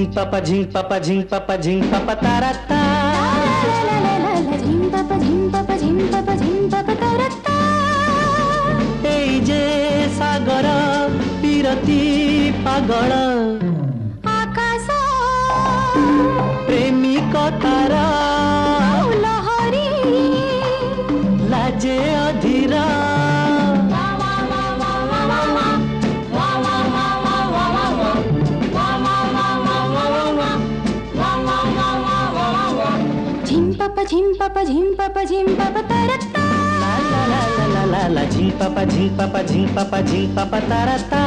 झिंग पापा तारा ता এই যে সাগর বিরতি পাগল আকাশ প্রেমিক তার লহরী লাজে অধীর झिम पापा तारता ला ला झिंग पापा तारा ता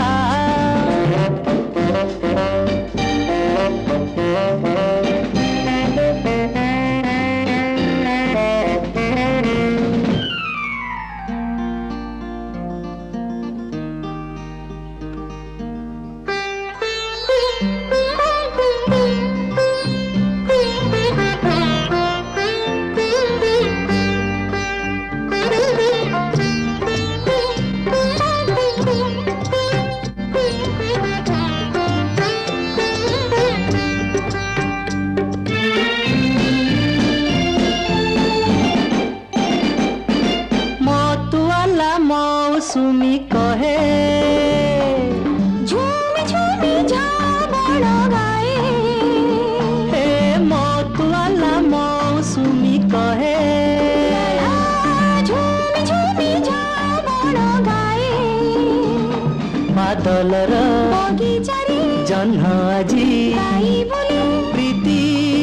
मौसुमी कहे झूमी झूमी झाबड़ गाए हे मोतवाला मौसुमी कहे झूमी झूमी झाबड़ गाए बादलर बगीचारे जह्न आजी गाई बोले प्रीति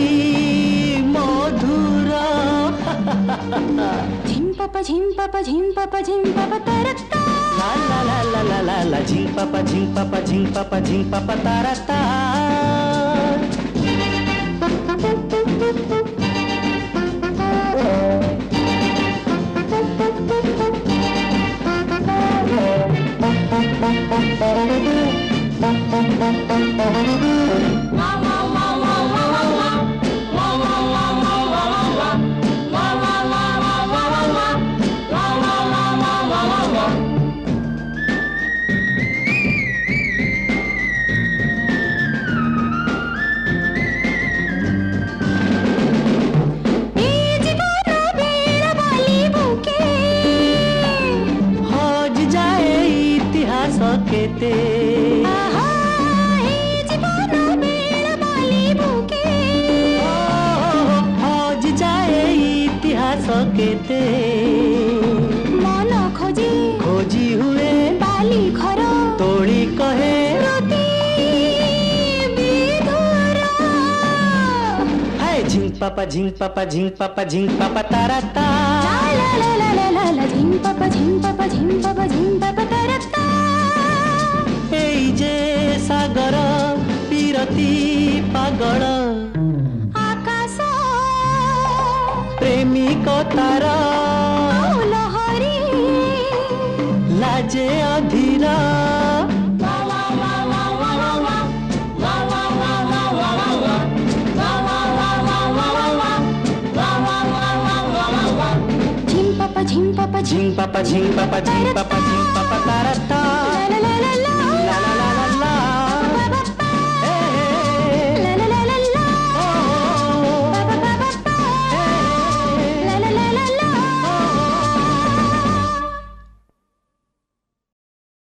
मधुर झिम पापा तारता ला झिंग पापा तारा ता केते जीवन बेल बाली बुके हज जाए इतिहास केते मन खोजी खोजी हुए बाली घर तोड़ी कहे श्रुति विधुर है झिंग पापा तारा ता झिम पापा तारता এই যে সাগর বিরতি পাগল आकाश প্রেমিক তার लहरी লাজে অধীর झिम पापा झिंग पापा